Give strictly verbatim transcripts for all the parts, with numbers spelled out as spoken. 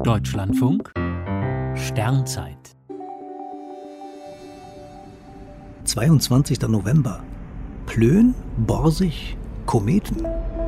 Deutschlandfunk Sternzeit zweiundzwanzigster November. Plön, Borsig, Kometen.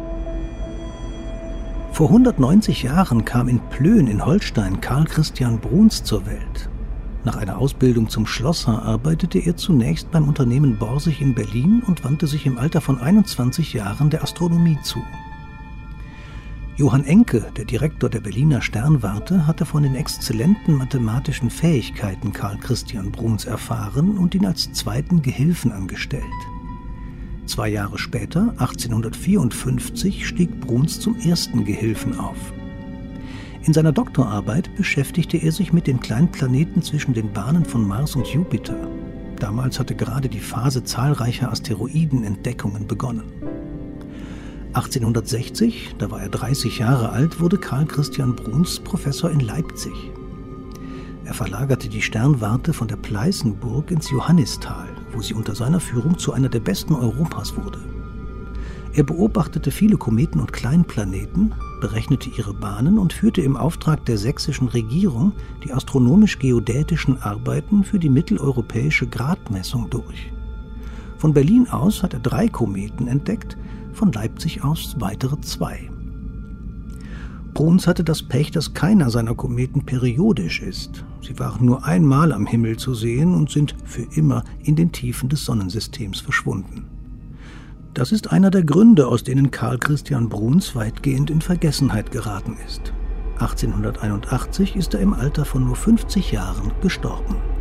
Vor hundertneunzig Jahren kam in Plön in Holstein Karl Christian Bruhns zur Welt. Nach einer Ausbildung zum Schlosser arbeitete er zunächst beim Unternehmen Borsig in Berlin und wandte sich im Alter von einundzwanzig Jahren der Astronomie zu. Johann Encke, der Direktor der Berliner Sternwarte, hatte von den exzellenten mathematischen Fähigkeiten Karl Christian Bruhns erfahren und ihn als zweiten Gehilfen angestellt. Zwei Jahre später, achtzehnhundertvierundfünfzig, stieg Bruhns zum ersten Gehilfen auf. In seiner Doktorarbeit beschäftigte er sich mit den kleinen Planeten zwischen den Bahnen von Mars und Jupiter. Damals hatte gerade die Phase zahlreicher Asteroidenentdeckungen begonnen. achtzehnhundertsechzig, da war er dreißig Jahre alt, wurde Karl Christian Bruhns Professor in Leipzig. Er verlagerte die Sternwarte von der Pleißenburg ins Johannistal, wo sie unter seiner Führung zu einer der besten Europas wurde. Er beobachtete viele Kometen und Kleinplaneten, berechnete ihre Bahnen und führte im Auftrag der sächsischen Regierung die astronomisch-geodätischen Arbeiten für die mitteleuropäische Gradmessung durch. Von Berlin aus hat er drei Kometen entdeckt, von Leipzig aus weitere zwei. Bruhns hatte das Pech, dass keiner seiner Kometen periodisch ist. Sie waren nur einmal am Himmel zu sehen und sind für immer in den Tiefen des Sonnensystems verschwunden. Das ist einer der Gründe, aus denen Karl Christian Bruhns weitgehend in Vergessenheit geraten ist. achtzehnhunderteinundachtzig ist er im Alter von nur fünfzig Jahren gestorben.